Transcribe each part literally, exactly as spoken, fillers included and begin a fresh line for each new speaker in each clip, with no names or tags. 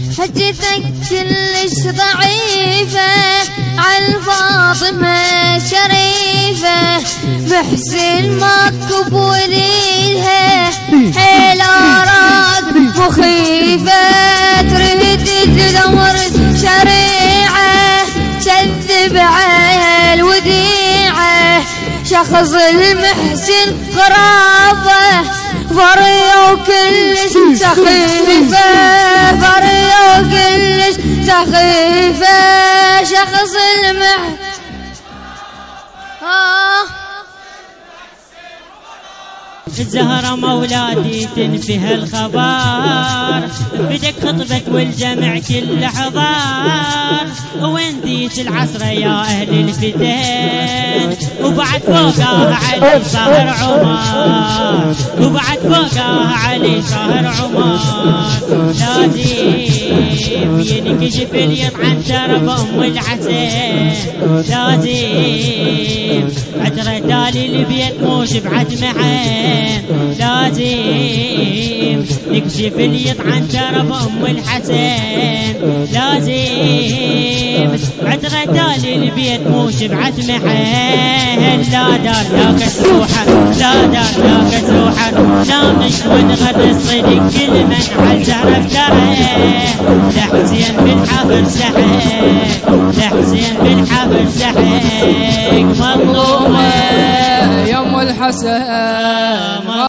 حجتك كلش ضعيفة عن فاطمة شريفة، بحسن ما قبوليها حيل أراك مخيفة، تريد تدمر شريعة تكذب على الوديعة، شخص المحسن قرابة فريو كلش سخيفة، فريو كلش سخيفة، شخص المحسن آه
الزهرة مولاتي تنفي الخبر، بدك خطبك والجمع كل حضار، وين ديت العصر يا أهل الفتن، وبعد فوقها علي صهر عمر، وبعد فوقها علي صهر عمر، لازم ينكشف اليطعن درب أم الحسن، لازم عترة تالي البيت مو شبعة محن، لازم نكشف اليطعن درب أم الحسن، لازم عترة تالي البيت مو شبعة محن، لا دار لا كسوحة، لا دار لا كسوحة، نامش ونغر الصدق كل من عالزهرة افترى، لحسين بالحفر سحك، لحسين بالحفر سحك، مظلومة
يا ام الحسن.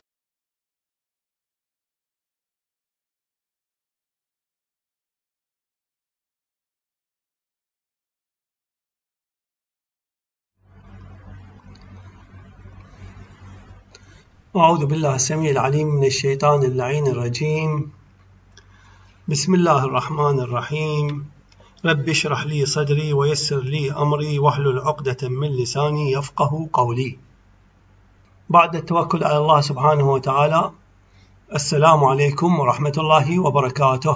أعوذ بالله السميع العليم من الشيطان اللعين الرجيم. بسم الله الرحمن الرحيم. رب اشرح لي صدري ويسر لي أمري واحلل عقدة من لساني يفقه قولي. بعد التوكل على الله سبحانه وتعالى، السلام عليكم ورحمة الله وبركاته.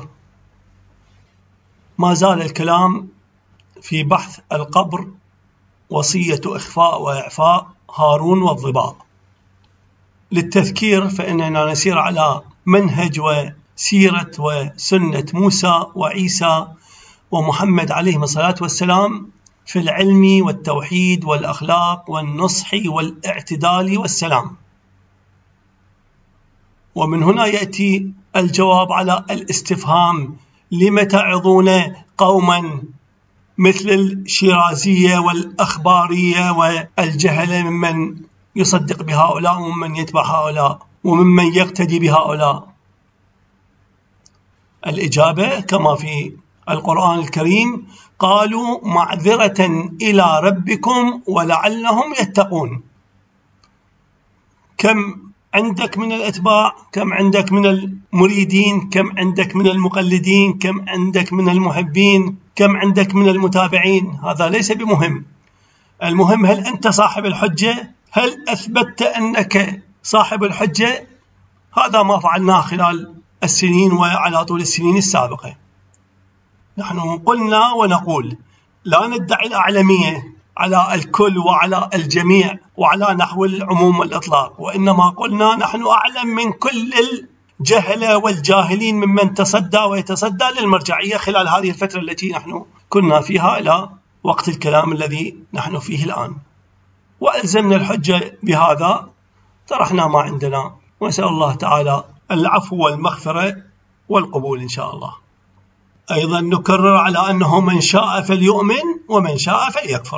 ما زال الكلام في بحث القبر، وصية إخفاء وإعفاء هارون والضباء. للتذكير فإننا نسير على منهج وسيرة وسنة موسى وعيسى ومحمد عليهم الصلاة والسلام في العلم والتوحيد والأخلاق والنصح والاعتدال والسلام. ومن هنا يأتي الجواب على الاستفهام: لم تعظون قوما مثل الشيرازية والأخبارية والجهلة ممن يصدق بهؤلاء وممن يتبع هؤلاء وممن يقتدي بهؤلاء؟ الإجابة كما في القرآن الكريم: قالوا معذرة إلى ربكم ولعلهم يتقون. كم عندك من الأتباع، كم عندك من المريدين، كم عندك من المقلدين، كم عندك من المحبين، كم عندك من المتابعين؟ هذا ليس بمهم. المهم هل أنت صاحب الحجة؟ هل أثبتت أنك صاحب الحجة؟ هذا ما فعلناه خلال السنين وعلى طول السنين السابقة. نحن قلنا ونقول لا ندعي الأعلمية على الكل وعلى الجميع وعلى نحو العموم والإطلاق، وإنما قلنا نحن أعلم من كل الجهلة والجاهلين ممن تصدى ويتصدى للمرجعية خلال هذه الفترة التي نحن كنا فيها إلى وقت الكلام الذي نحن فيه الآن. وألزمنا الحجة بهذا، طرحنا ما عندنا، ونسأل الله تعالى العفو والمغفرة والقبول إن شاء الله. أيضا نكرر على أنه من شاء فليؤمن ومن شاء فليكفر.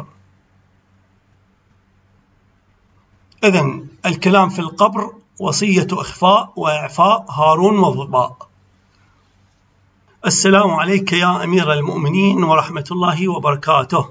إذن الكلام في القبر، وصية إخفاء وإعفاء هارون والضباء. السلام عليك يا أمير المؤمنين ورحمة الله وبركاته.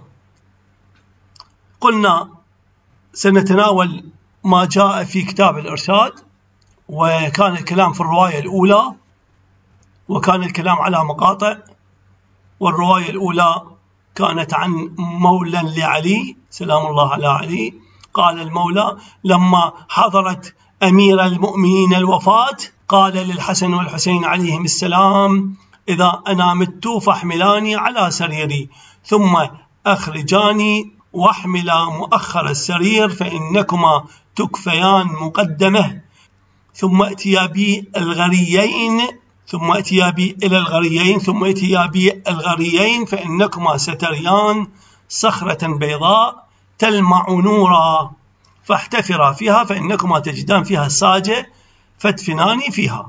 قلنا سنتناول ما جاء في كتاب الإرشاد، وكان الكلام في الرواية الأولى، وكان الكلام على مقاطع. والرواية الأولى كانت عن مولى لعلي سلام الله على علي. قال المولى: لما حضرت أمير المؤمنين الوفاة قال للحسن والحسين عليهم السلام: إذا أنا مت فاحملاني على سريري، ثم أخرجاني واحملا مؤخر السرير، فإنكما تكفيان مقدمه، ثم أتيا بي الغريين ثم ائتيا بي إلى الغريين ثم ائتيا بي الغريين فإنكما ستريان صخرة بيضاء تلمع نورا فاحتفرا فيها فإنكما تجدان فيها ساجة فادفنان فيها.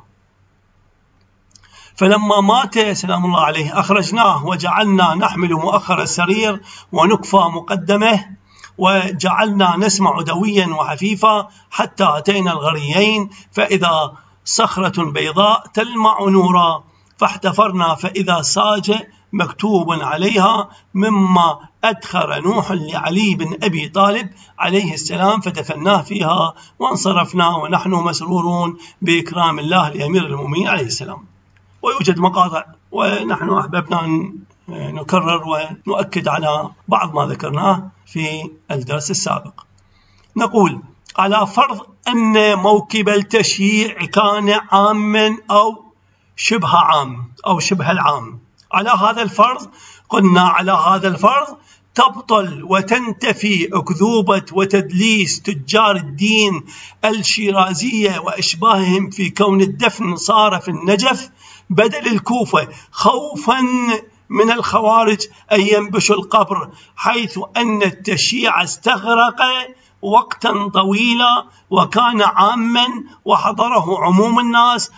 فلما مات سلام الله عليه أخرجناه وجعلنا نحمل مؤخر السرير ونكفى مقدمه وجعلنا نسمع دويا وحفيفا حتى أتينا الغريين فإذا صخرة بيضاء تلمع نورا فاحتفرنا فإذا ساجة مكتوب عليها مما أدخر نوح لعلي بن أبي طالب عليه السلام فدفناه فيها وانصرفنا ونحن مسرورون بإكرام الله لأمير المؤمنين عليه السلام. ويوجد مقاطع ونحن أحببنا أن نكرر ونؤكد على بعض ما ذكرناه في الدرس السابق. نقول على فرض أن موكب التشييع كان عاما أو شبه عام أو شبه العام، على هذا الفرض قلنا على هذا الفرض تبطل وتنتفي أكذوبة وتدليس تجار الدين الشيرازية وإشباههم في كون الدفن صار في النجف بدل الكوفة خوفا من الخوارج أن ينبشوا القبر، حيث أن التشييع استغرق وقتا طويلا وكان عاما وحضره عموم الناس،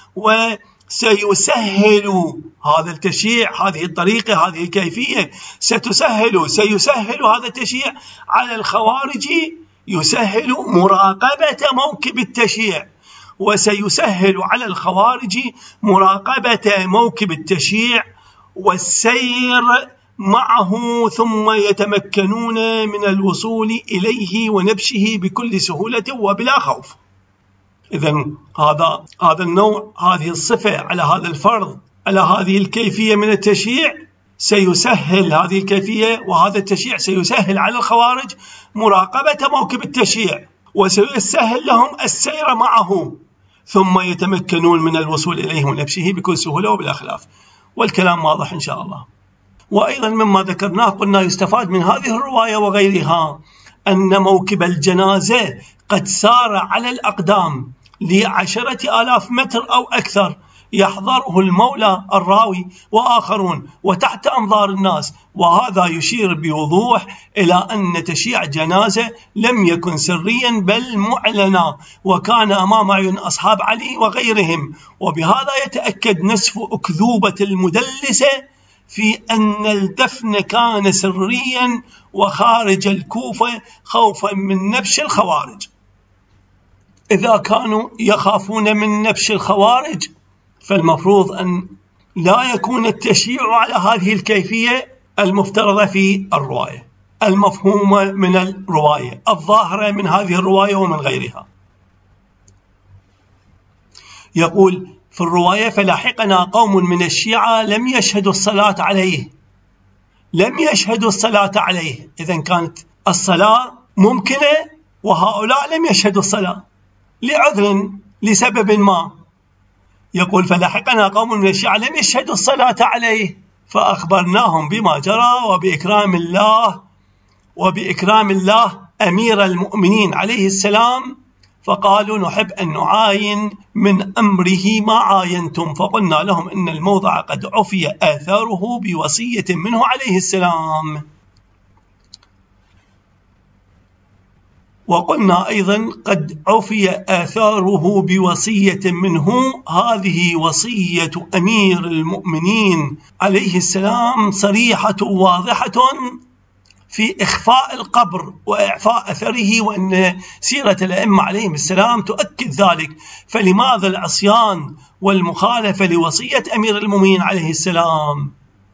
وسيسهل هذا التشييع هذه الطريقة هذه الكيفية ستسهل سيسهل هذا التشييع على الخوارج، يسهل مراقبة موكب التشييع، وسيسهل على الخوارج مراقبة موكب التشييع والسير معه ثم يتمكنون من الوصول إليه ونبشه بكل سهولة وبلا خوف. إذن هذا هذا النوع هذه الصفة على هذا الفرض على هذه الكيفية من التشييع سيسهل هذه الكيفية وهذا التشييع سيسهل على الخوارج مراقبة موكب التشييع وسيسهل لهم السير معه ثم يتمكنون من الوصول إليه ونبشه بكل سهولة وبلا خلاف. والكلام واضح إن شاء الله. وأيضا مما ذكرناه قلنا يستفاد من هذه الرواية وغيرها أن موكب الجنازة قد سار على الأقدام لعشرة آلاف متر أو أكثر يحضره المولى الراوي وآخرون وتحت أنظار الناس، وهذا يشير بوضوح إلى أن تشييع جنازة لم يكن سريا بل معلنا وكان أمام عيون أصحاب علي وغيرهم. وبهذا يتأكد نسف أكذوبة المدلسة في أن الدفن كان سريا وخارج الكوفة خوفا من نبش الخوارج. إذا كانوا يخافون من نبش الخوارج فالمفروض أن لا يكون التشييع على هذه الكيفية المفترضة في الرواية المفهومة من الرواية الظاهرة من هذه الرواية ومن غيرها. يقول في الرواية فلاحقنا قوم من الشيعة لم يشهدوا الصلاة عليه لم يشهدوا الصلاة عليه إذن كانت الصلاة ممكنة وهؤلاء لم يشهدوا الصلاة لعذر لسبب ما. يقول فلاحقنا قوم من الشيعة لم يشهدوا الصلاة عليه فأخبرناهم بما جرى وبإكرام الله وبإكرام الله أمير المؤمنين عليه السلام، فقالوا نحب أن نعاين من أمره ما عاينتم، فقلنا لهم إن الموضع قد عفي آثاره بوصية منه عليه السلام. وقلنا أيضا قد عفي آثاره بوصية منه، هذه وصية أمير المؤمنين عليه السلام صريحة واضحة في إخفاء القبر وإعفاء أثره، وأن سيرة الأئمة عليهم السلام تؤكد ذلك. فلماذا العصيان والمخالفة لوصية أمير المؤمنين عليه السلام؟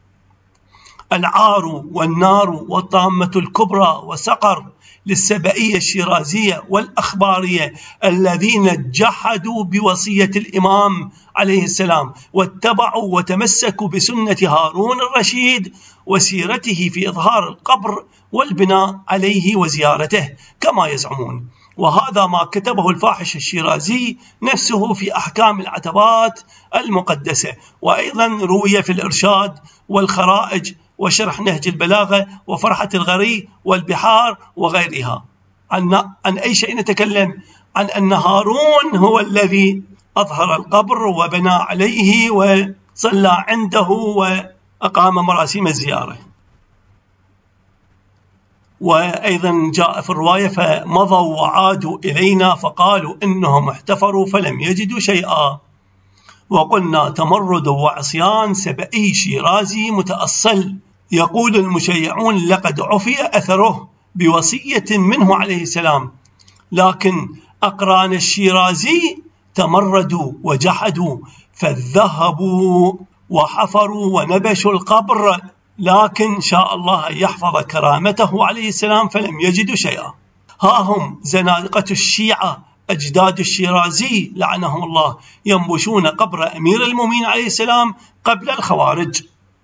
العار والنار والطامة الكبرى وسقر للسبئية الشيرازية والأخبارية الذين جحدوا بوصية الإمام عليه السلام واتبعوا وتمسكوا بسنة هارون الرشيد وسيرته في إظهار القبر والبناء عليه وزيارته كما يزعمون. وهذا ما كتبه الفاحش الشيرازي نفسه في أحكام العتبات المقدسة، وأيضا روي في الإرشاد والخرائج وشرح نهج البلاغة وفرحة الغري والبحار وغيرها. عن, عن أي شيء نتكلم؟ عن أن هارون هو الذي أظهر القبر وبنى عليه وصلى عنده وأقام مراسم الزيارة. وأيضا جاء في الرواية فمضوا وعادوا إلينا فقالوا إنهم احتفروا فلم يجدوا شيئا، وقلنا تمرد وعصيان سبئي شيرازي متأصل. يقول المشيعون لقد عفي أثره بوصية منه عليه السلام، لكن أقران الشيرازي تمردوا وجحدوا فذهبوا وحفروا ونبشوا القبر، لكن شاء الله أن يحفظ كرامته عليه السلام فلم يجدوا شيئا. ها هم زنادقة الشيعة أجداد الشيرازي لعنهم الله ينبشون قبر أمير المؤمنين عليه السلام قبل الخوارج.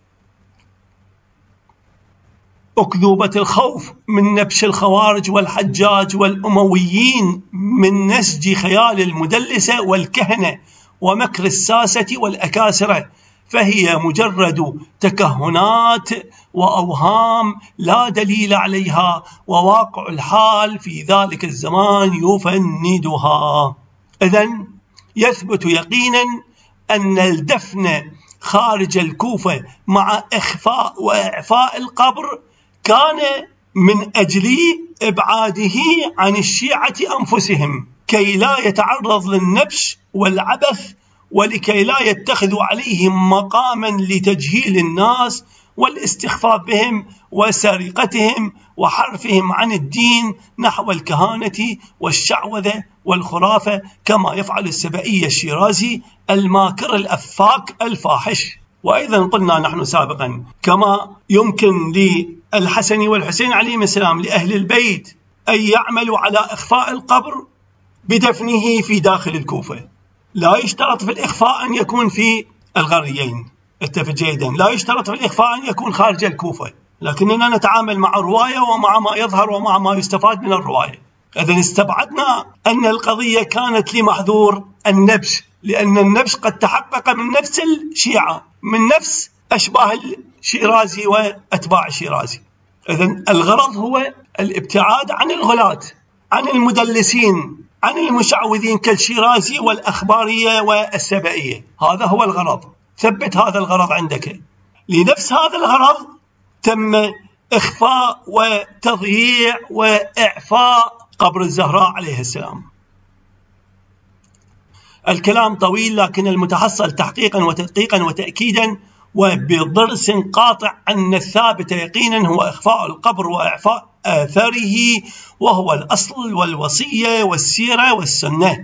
أكذوبة الخوف من نبش الخوارج والحجاج والأمويين من نسج خيال المدلسة والكهنة ومكر الساسة والأكاسرة، فهي مجرد تكهنات وأوهام لا دليل عليها، وواقع الحال في ذلك الزمان يفندها. إذن يثبت يقينا أن الدفن خارج الكوفة مع إخفاء وإعفاء القبر كان من أجل إبعاده عن الشيعة أنفسهم كي لا يتعرض للنبش والعبث، ولكي لا يتخذوا عليهم مقاما لتجهيل الناس والاستخفاف بهم وسرقتهم وحرفهم عن الدين نحو الكهانة والشعوذة والخرافة، كما يفعل السبئي الشيرازي الماكر الأفاك الفاحش. وأيضا قلنا نحن سابقا كما يمكن للحسن والحسين عليهم السلام لأهل البيت أن يعملوا على إخفاء القبر بدفنه في داخل الكوفة، لا يشترط في الإخفاء أن يكون في الغريين، اتفق جيدا، لا يشترط في الإخفاء أن يكون خارج الكوفة، لكننا نتعامل مع الرواية ومع ما يظهر ومع ما يستفاد من الرواية. إذن استبعدنا أن القضية كانت لمحذور النبش، لأن النبش قد تحقق من نفس الشيعة، من نفس أشباه الشيرازي وأتباع الشيرازي. إذن الغرض هو الابتعاد عن الغلاة، عن المدلسين، عن المشعوذين كالشيرازي والأخبارية والسبئية. هذا هو الغرض، ثبت هذا الغرض عندك. لنفس هذا الغرض تم إخفاء وتضييع وإعفاء قبر الزهراء عليه السلام. الكلام طويل، لكن المتحصل تحقيقا وتدقيقا وتأكيدا وبضرس قاطع أن الثابت يقينا هو إخفاء القبر وإعفاء آثاره، وهو الأصل والوصية والسيرة والسنة.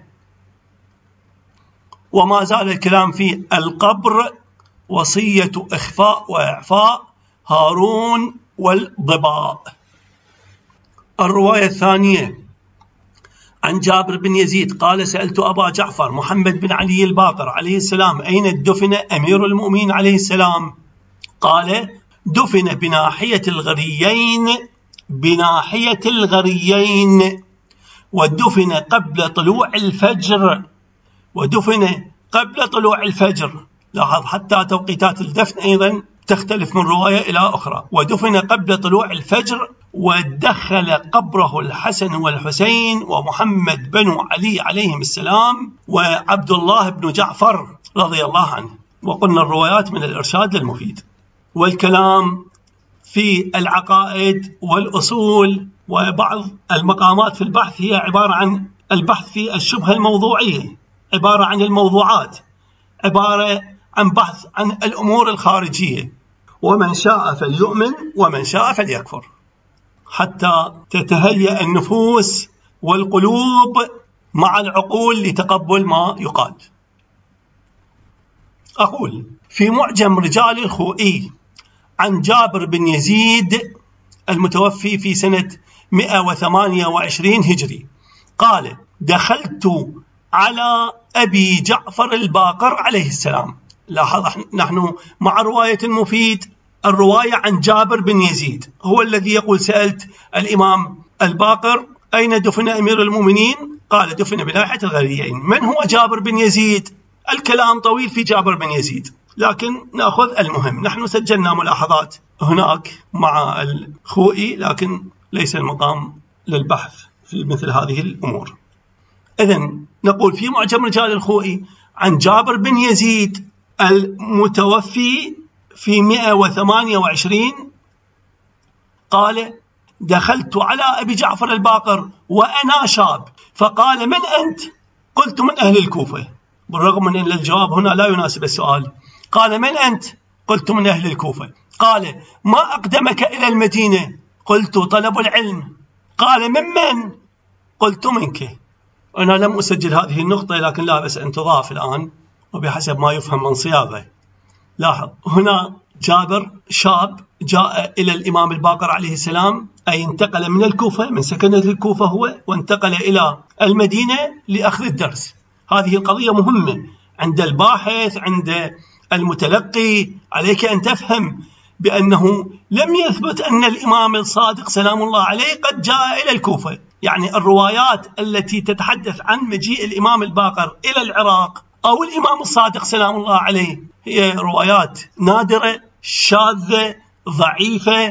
وما زال الكلام في القبر وصية إخفاء وإعفاء هارون والضباء. الرواية الثانية عن جابر بن يزيد قال: سألت أبا جعفر محمد بن علي الباقر عليه السلام أين دفن أمير المؤمنين عليه السلام؟ قال: دفن بناحية الغريين، بناحية الغريين، ودفن قبل طلوع الفجر، ودفن قبل طلوع الفجر. لاحظ حتى توقيتات الدفن أيضا تختلف من رواية إلى أخرى. ودفن قبل طلوع الفجر، ودخل قبره الحسن والحسين ومحمد بن علي عليهم السلام وعبد الله بن جعفر رضي الله عنه. وقلنا الروايات من الإرشاد للمفيد. والكلام في العقائد والأصول وبعض المقامات في البحث هي عبارة عن البحث في الشبهة الموضوعية، عبارة عن الموضوعات، عبارة عن بحث عن الأمور الخارجية. ومن شاء فليؤمن ومن شاء فليكفر، حتى تتهيأ النفوس والقلوب مع العقول لتقبل ما يقال. أقول في معجم رجال الخوئي عن جابر بن يزيد المتوفي في سنة مئة وثمانية وعشرين هجري قال: دخلت على أبي جعفر الباقر عليه السلام. لاحظ نحن مع رواية المفيد الرواية عن جابر بن يزيد هو الذي يقول: سألت الإمام الباقر أين دفن أمير المؤمنين؟ قال: دفن بناحية الغريين. من هو جابر بن يزيد؟ الكلام طويل في جابر بن يزيد، لكن نأخذ المهم. نحن سجلنا ملاحظات هناك مع الخوئي، لكن ليس المقام للبحث في مثل هذه الأمور. إذن نقول في معجم رجال الخوئي عن جابر بن يزيد المتوفي في مئة وثمانية وعشرين قال: دخلت على أبي جعفر الباقر وأنا شاب فقال: من أنت؟ قلت: من أهل الكوفة، بالرغم من أن الجواب هنا لا يناسب السؤال. قال: من أنت؟ قلت: من أهل الكوفة. قال: ما أقدمك إلى المدينة؟ قلت: طلب العلم. قال: ممن؟ قلت: منك. أنا لم أسجل هذه النقطة، لكن لا بأس أن تضاف الآن وبحسب ما يفهم من صياغة. لاحظ هنا جابر شاب جاء إلى الإمام الباقر عليه السلام، أي انتقل من الكوفة، من سكنة الكوفة هو، وانتقل إلى المدينة لأخذ الدرس. هذه القضية مهمة عند الباحث، عند المتلقي. عليك أن تفهم بأنه لم يثبت أن الإمام الصادق سلام الله عليه قد جاء إلى الكوفة. يعني الروايات التي تتحدث عن مجيء الإمام الباقر إلى العراق أو الإمام الصادق سلام الله عليه هي روايات نادرة شاذة ضعيفة،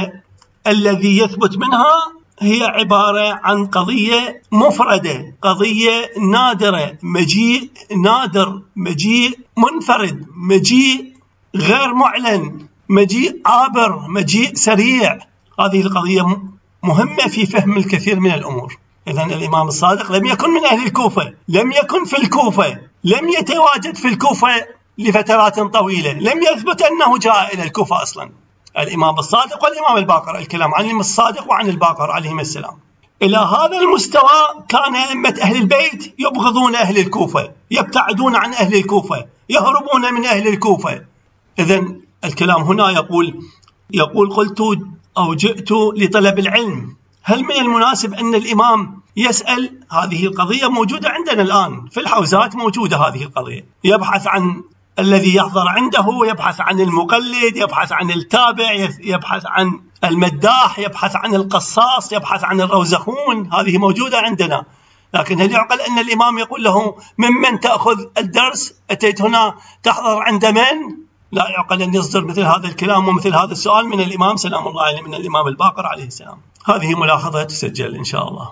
والذي يثبت منها هي عبارة عن قضية مفردة، قضية نادرة، مجيء نادر، مجيء منفرد، مجيء غير معلن، مجيء عابر، مجيء سريع. هذه القضية مهمة في فهم الكثير من الأمور. إذن الإمام الصادق لم يكن من أهل الكوفة، لم يكن في الكوفة، لم يتواجد في الكوفة لفترات طويلة، لم يثبت أنه جاء إلى الكوفة أصلا. الإمام الصادق والإمام الباقر، الكلام عن الصادق وعن الباقر عليهم السلام. إلى هذا المستوى كان أئمة أهل البيت يبغضون أهل الكوفة، يبتعدون عن أهل الكوفة، يهربون من أهل الكوفة. إذن الكلام هنا يقول يقول قلت أو جئت لطلب العلم. هل من المناسب أن الإمام يسأل؟ هذه القضية موجودة عندنا الآن في الحوزات، موجودة هذه القضية. يبحث عن الذي يحضر عنده، يبحث عن المقلد، يبحث عن التابع، يبحث عن المداح، يبحث عن القصاص، يبحث عن الروزخون. هذه موجودة عندنا. لكن هل يعقل أن الإمام يقول له: ممن تأخذ الدرس؟ أتيت هنا تحضر عند من؟ لا يعقل أن يصدر مثل هذا الكلام ومثل هذا السؤال من الإمام سلام الله عليه، من الإمام الباقر عليه السلام. هذه ملاحظة تسجل إن شاء الله.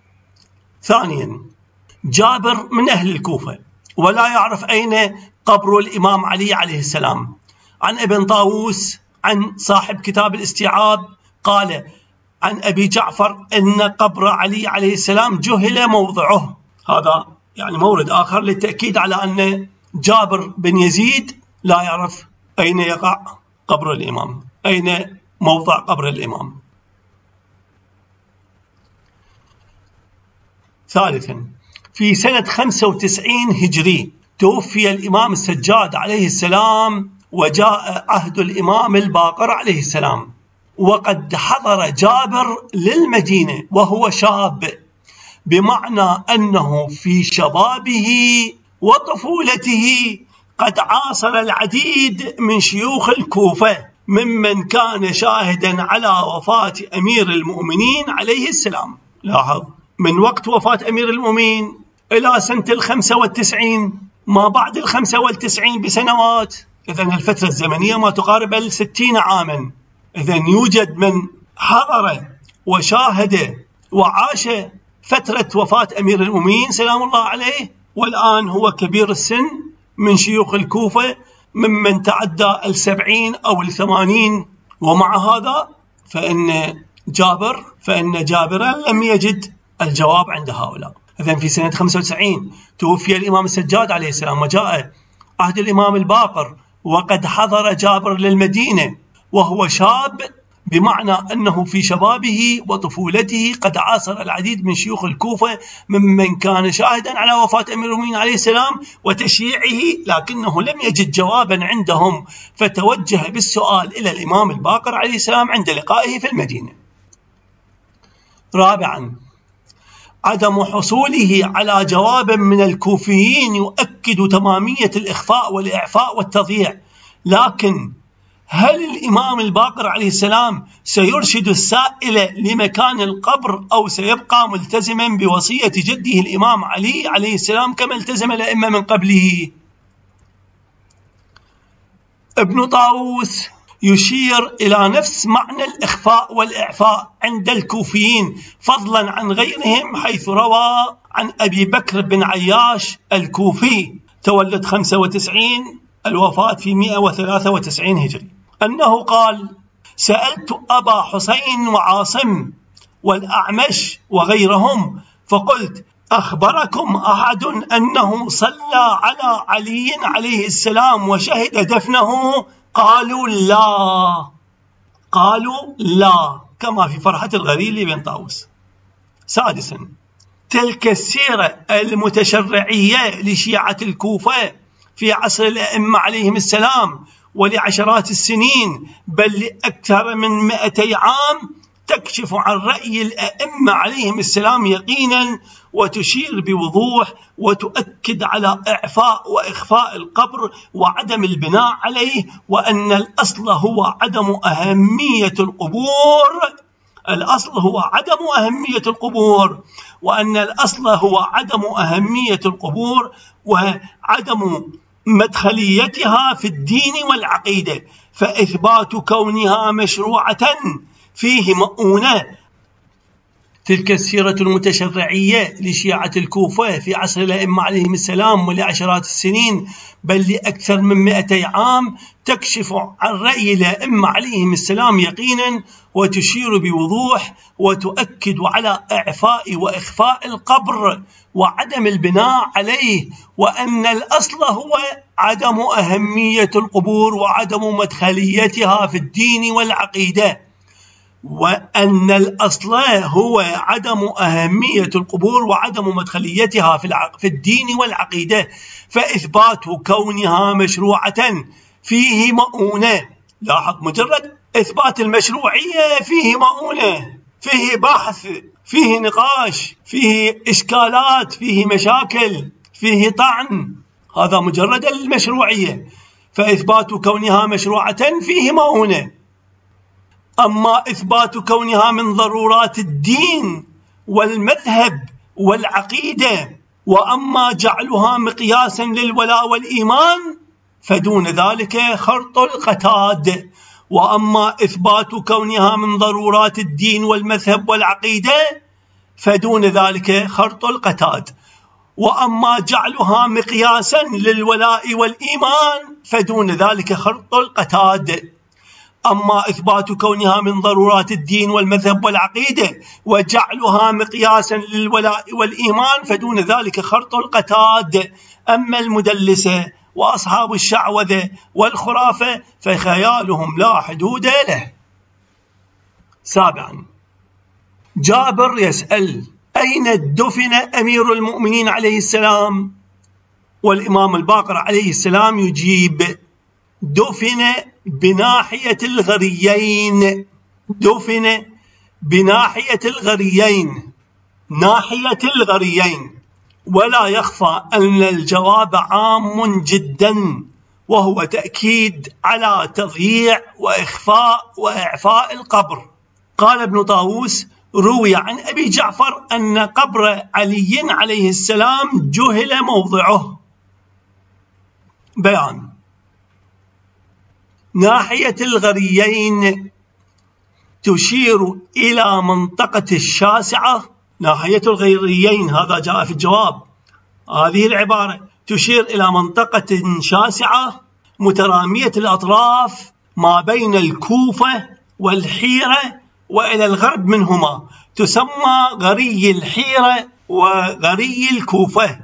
ثانيا، جابر من أهل الكوفة ولا يعرف أين قبر الإمام علي عليه السلام. عن ابن طاووس عن صاحب كتاب الاستيعاب قال عن أبي جعفر أن قبر علي عليه السلام جهل موضعه. هذا يعني مورد آخر للتأكيد على أن جابر بن يزيد لا يعرف أين يقع قبر الإمام، أين موضع قبر الإمام. ثالثا، في سنة خمسة وتسعين هجري توفي الإمام السجاد عليه السلام، وجاء عهد الإمام الباقر عليه السلام، وقد حضر جابر للمدينة وهو شاب، بمعنى أنه في شبابه وطفولته قد عاصر العديد من شيوخ الكوفة ممن كان شاهدا على وفاة أمير المؤمنين عليه السلام. لاحظ، من وقت وفاة أمير المؤمنين إلى سنة الخمسة والتسعين، ما بعد الخمسة والتسعين بسنوات، إذن الفترة الزمنية ما تقارب الستين عاما. إذن يوجد من حضر وشاهد وعاش فترة وفاة أمير المؤمنين سلام الله عليه، والآن هو كبير السن من شيوخ الكوفة ممن تعدى السبعين أو الثمانين. ومع هذا فإن جابر فإن جابرا لم يجد الجواب عند هؤلاء. إذن في سنة خمسة وتسعين توفي الإمام السجاد عليه السلام، وجاء عهد الإمام الباقر، وقد حضر جابر للمدينة وهو شاب، بمعنى أنه في شبابه وطفولته قد عاصر العديد من شيوخ الكوفة ممن كان شاهدا على وفاة أمير المؤمنين عليه السلام وتشييعه، لكنه لم يجد جوابا عندهم، فتوجه بالسؤال إلى الإمام الباقر عليه السلام عند لقائه في المدينة. رابعا، عدم حصوله على جواب من الكوفيين يؤكد تمامية الإخفاء والإعفاء والتضييع. لكن هل الإمام الباقر عليه السلام سيرشد السائل لمكان القبر، أو سيبقى ملتزما بوصية جده الإمام علي عليه السلام كما التزم الأئمة من قبله؟ ابن طاووس يشير إلى نفس معنى الإخفاء والإعفاء عند الكوفيين، فضلا عن غيرهم، حيث روى عن أبي بكر بن عياش الكوفي تولد خمسة وتسعين الوفاة في مئة وثلاثة وتسعين هجري أنه قال: سألت أبا حسين وعاصم والأعمش وغيرهم فقلت: أخبركم أحد أنه صلى على علي عليه السلام وشهد دفنه؟ قالوا لا قالوا لا كما في فرحة الغريلي بن طاووس. سادسا، تلك السيرة المتشرعية لشيعة الكوفة في عصر الأئمة عليهم السلام ولعشرات السنين بل لأكثر من مئتي عام تكشف عن رأي الأئمة عليهم السلام يقينا، وتشير بوضوح وتؤكد على إعفاء وإخفاء القبر وعدم البناء عليه، وأن الأصل هو عدم أهمية القبور الأصل هو عدم أهمية القبور وأن الأصل هو عدم أهمية القبور وعدم مدخليتها في الدين والعقيدة، فإثبات كونها مشروعة فيه مؤونة. تلك السيرة المتشرعية لشيعة الكوفة في عصر الأئمة عليهم السلام ولعشرات السنين بل لأكثر من مئتي عام تكشف عن رأي الأئمة عليهم السلام يقينا، وتشير بوضوح وتؤكد على إعفاء وإخفاء القبر وعدم البناء عليه، وأن الأصل هو عدم أهمية القبور وعدم مدخليتها في الدين والعقيدة وأن الأصل هو عدم أهمية القبور وعدم مدخليتها في, في الدين والعقيدة، فإثبات كونها مشروعة فيه مؤونة. لاحظ، مجرد إثبات المشروعية فيه مؤونة، فيه بحث، فيه نقاش، فيه إشكالات، فيه مشاكل، فيه طعن. هذا مجرد المشروعية، فإثبات كونها مشروعة فيه مؤونة. أما إثبات كونها من ضرورات الدين والمذهب والعقيدة وأما جعلها مقياسا للولاء والإيمان فدون ذلك خرط القتاد. وأما إثبات كونها من ضرورات الدين والمذهب والعقيدة فدون ذلك خرط القتاد. وأما جعلها مقياسا للولاء والإيمان فدون ذلك خرط القتاد. أما إثبات كونها من ضرورات الدين والمذهب والعقيدة وجعلها مقياسا للولاء والإيمان فدون ذلك خرط القتاد. أما المدلسة وأصحاب الشعوذة والخرافة فخيالهم لا حدود له. سابعا، جابر يسأل: أين دفن أمير المؤمنين عليه السلام؟ والإمام الباقر عليه السلام يجيب: دفن بناحية الغريين. دفن بناحية الغريين ناحية الغريين. ولا يخفى أن الجواب عام جدا، وهو تأكيد على تضييع وإخفاء وإعفاء القبر. قال ابن طاووس: روي عن أبي جعفر أن قبر علي عليه السلام جهل موضعه. بيان: ناحية الغريين تشير إلى منطقة الشاسعة. ناحية الغريين، هذا جاء في الجواب، هذه العبارة تشير إلى منطقة شاسعة مترامية الأطراف ما بين الكوفة والحيرة وإلى الغرب منهما، تسمى غري الحيرة وغري الكوفة.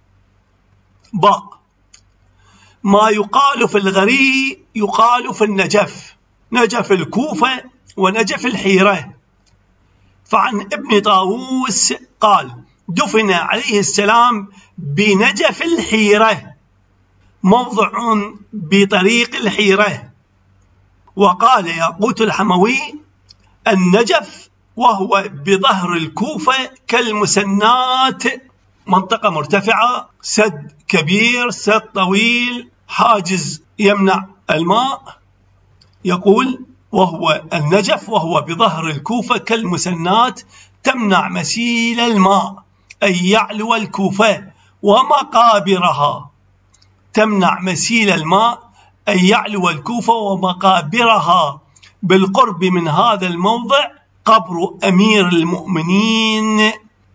باء: ما يقال في الغري يقال في النجف، نجف الكوفة ونجف الحيرة. فعن ابن طاووس قال: دفن عليه السلام بنجف الحيرة، موضع بطريق الحيرة. وقال ياقوت الحموي: النجف وهو بظهر الكوفة كالمسنات، منطقة مرتفعة، سد كبير، سد طويل، حاجز يمنع الماء. يقول: وهو النجف وهو بظهر الكوفة كالمسنات تمنع مسيل الماء، أي يعلو الكوفة ومقابرها. تمنع مسيل الماء أي يعلو الكوفة ومقابرها. بالقرب من هذا الموضع قبر أمير المؤمنين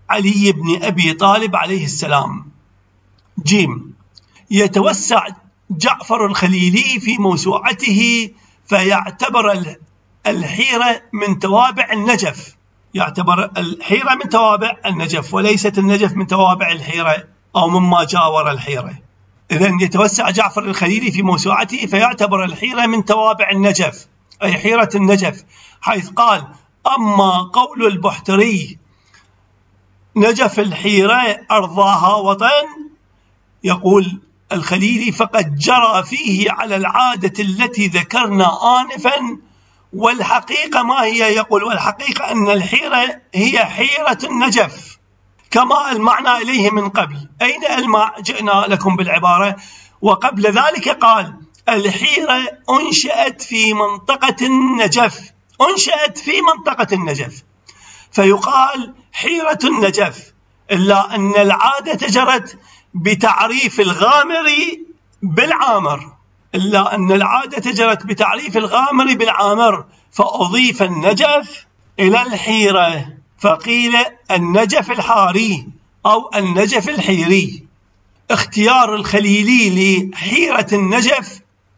علي بن أبي طالب عليه السلام. جيم. يتوسع جعفر الخليلي في موسوعته فيعتبر الحيرة من توابع النجف. يعتبر الحيرة من توابع النجف وليست النجف من توابع الحيرة أو مما جاور الحيرة. إذن يتوسع جعفر الخليلي في موسوعته فيعتبر الحيرة من توابع النجف، أي حيرة النجف، حيث قال: أما قول البحتري نجف الحيرة أرضاها وطن، يقول الخليلي: فقد جرى فيه على العادة التي ذكرنا آنفا، والحقيقة ما هي؟ يقول: والحقيقة أن الحيرة هي حيرة النجف كما ألمعنا إليه من قبل. أين ألمع؟ جئنا لكم بالعبارة. وقبل ذلك قال: الحيرة أنشأت في منطقة النجف، أنشأت في منطقة النجف، فيقال حيرة النجف، إلا أن العادة جرت بتعريف الغامر بالعامر، إلا أن العادة جرت بتعريف الغامر بالعامر، فأضيف النجف إلى الحيرة، فقيل النجف الحاري أو النجف الحيري. اختيار الخليلي لحيرة النجف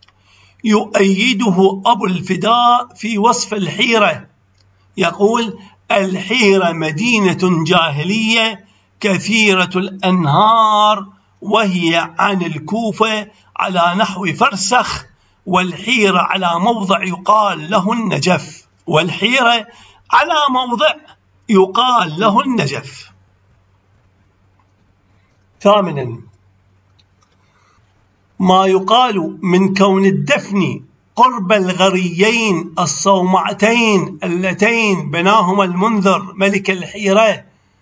يؤيده أبو الفداء في وصف الحيرة، يقول: الحيرة مدينة جاهلية كثيرة الأنهار، وهي عن الكوفة على نحو فرسخ، والحيرة على موضع يقال له النجف، والحيرة على موضع يقال له النجف. ثامنا، ما يقال من كون الدفن قرب الغريين الصومعتين اللتين بناهما المنذر ملك الحيرة.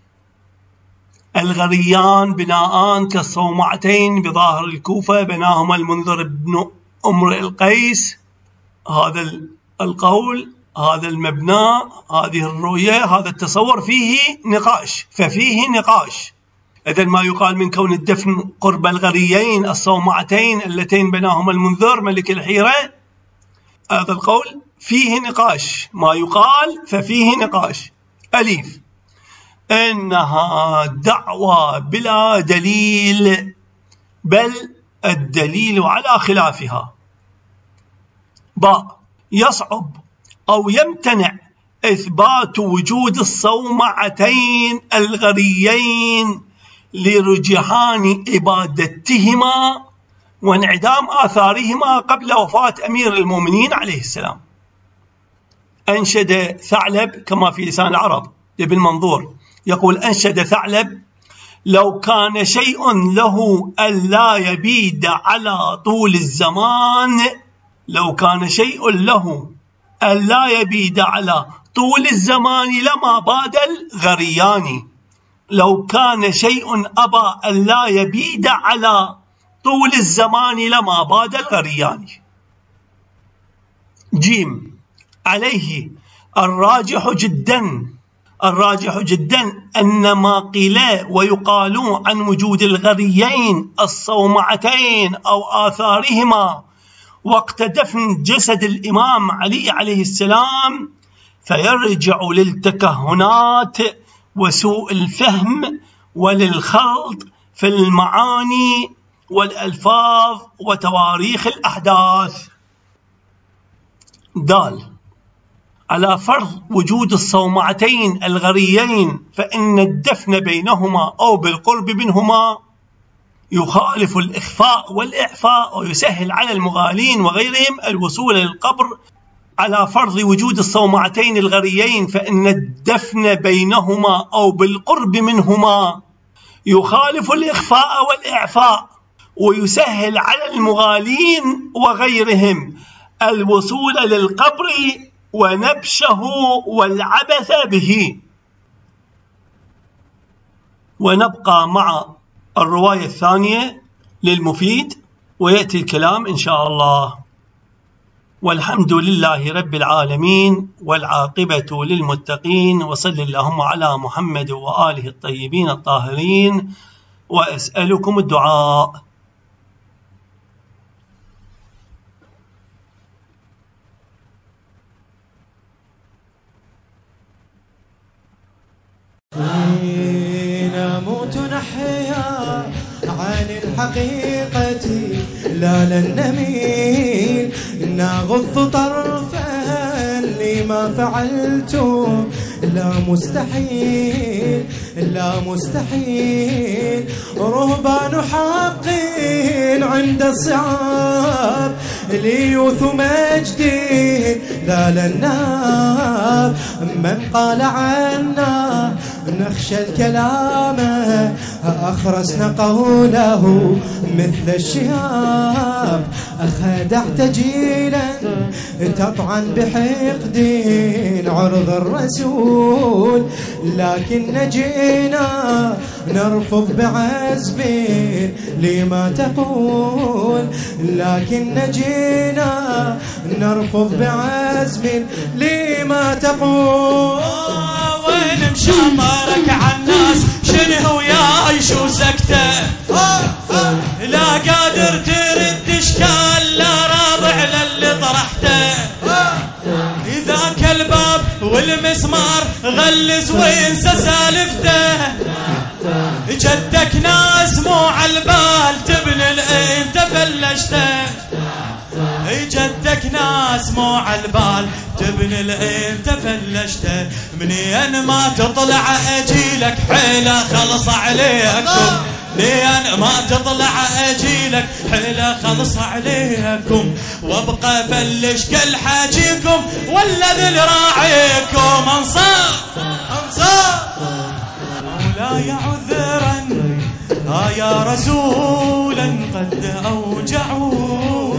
الغريان بناءان كالصومعتين بظاهر الكوفة بناهما المنذر بن امرئ القيس. هذا القول، هذا المبنى، هذه الرؤية، هذا التصور فيه نقاش، ففيه نقاش. إذن ما يقال من كون الدفن قرب الغريين الصومعتين اللتين بناهما المنذر ملك الحيرة، هذا القول فيه نقاش. ما يقال ففيه نقاش. أليف: إنها دعوى بلا دليل، بل الدليل على خلافها. باء: يصعب أو يمتنع إثبات وجود الصومعتين الغريين لرجحان إبادتهما وانعدام آثارهما قبل وفاة أمير المؤمنين عليه السلام. أنشد ثعلب كما في لسان العرب ابن منظور، يقول: أنشد ثعلب: لو كان شيء له ألا يبيد على طول الزمان، لو كان شيء له ألا يبيد على طول الزمان لما باد الغريان. لو كان شيء أبى ألا يبيد على طول الزمان لما باد الغريان. جيم: عليه الراجح جدا، الراجح جدا أن ما قيل ويقال عن وجود الغريين الصومعتين أو آثارهما وقت دفن جسد الإمام علي عليه السلام فيرجع للتكهنات وسوء الفهم وللخلط في المعاني والألفاظ وتواريخ الأحداث. دال: على فرض وجود الصومعتين الغريين فإن الدفن بينهما أو بالقرب منهما يخالف الإخفاء والإعفاء ويسهل على المغالين وغيرهم الوصول للقبر. على فرض وجود الصومعتين الغريين فإن الدفن بينهما أو بالقرب منهما يخالف الإخفاء والإعفاء ويسهل على المغالين وغيرهم الوصول للقبر ونبشه والعبث به. ونبقى مع الرواية الثانية للمفيد ويأتي الكلام إن شاء الله. والحمد لله رب العالمين والعاقبة للمتقين، وصل اللهم على محمد وآله الطيبين الطاهرين، وأسألكم الدعاء.
Yeah. نموت نحيا عن الحقيقة لا لن نميل نغض طرفا لما فعلت لا مستحيل لا مستحيل رهبان حق عند الصعاب ليوث مجدي لا للنار من قال عنا نخشى الكلام أخرسنا قوله مثل الشهاب أخدعت جيلا تطعن بحقد عرض الرسول لكن نجينا نرفض بعزم لما تقول لكن نجينا نرفض بعزم لما تقول
وين مشاطرك عالناس شنو وياي شو سكته لا قادر ترد اشكال لا رابع للي طرحته ذاك الباب والمسمار غلس وينسى سالفته جدك ناس مو عالبال تبني انت فلشته جدك ناس مو عالبال تبني انت فلشته منين ما تطلع اجيلك حيله خلص عليكم لين ما تطلع اجيلك حيله خلص عليكم وابقى فلش كل حاجيكم ولا ذل راعيكم انصار انصار مولاي عذرا ها يا رسولا قد اوجعوا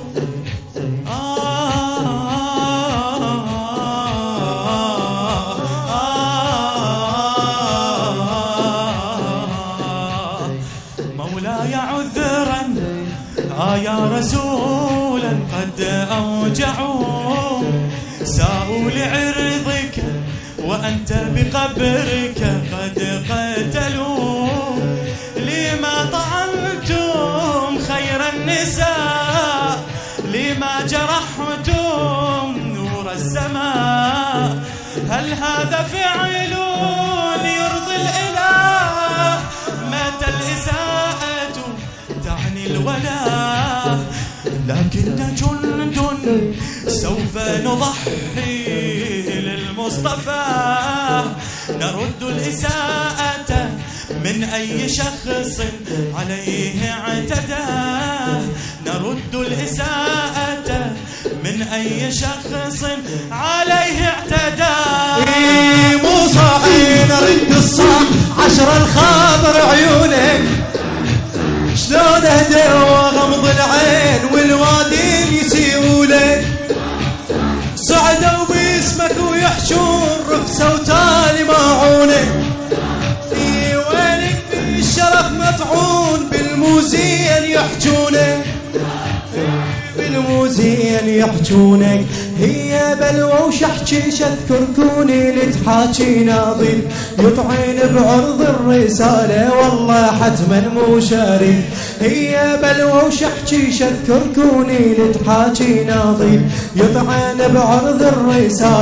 مولاي عذرا آه يا رسولا قد أوجعوا ساءوا لعرضك وأنت بقبرك قد قتلوا لما طعنتم خير النساء لما جرحتم نور السماء هل هذا فعل يرضي الإله مات الإساءة تعني الولاء لكن جند سوف نضحي للمصطفى نرد الإساءة من أي شخص عليه اعتدى نرد الإساءة من أي شخص عليه اعتدى
مو صاحي نرد الصح عشر الخاطر عيونك شلون اهدى وغمض العين والوادين يسيولك صعدوا باسمك ويحشون رفسه وتالي معونك في وينك بالشرف مطعون بالموزين يحجونك بالموزين يحجونك هي بلوى وشحشيش اذكر كوني لتحاكي ناظر يطعن بعرض الرسالة والله حتما مو شريف هي بلوى وشحشيش اذكر كوني لتحاكي ناظر يطعن بعرض الرسالة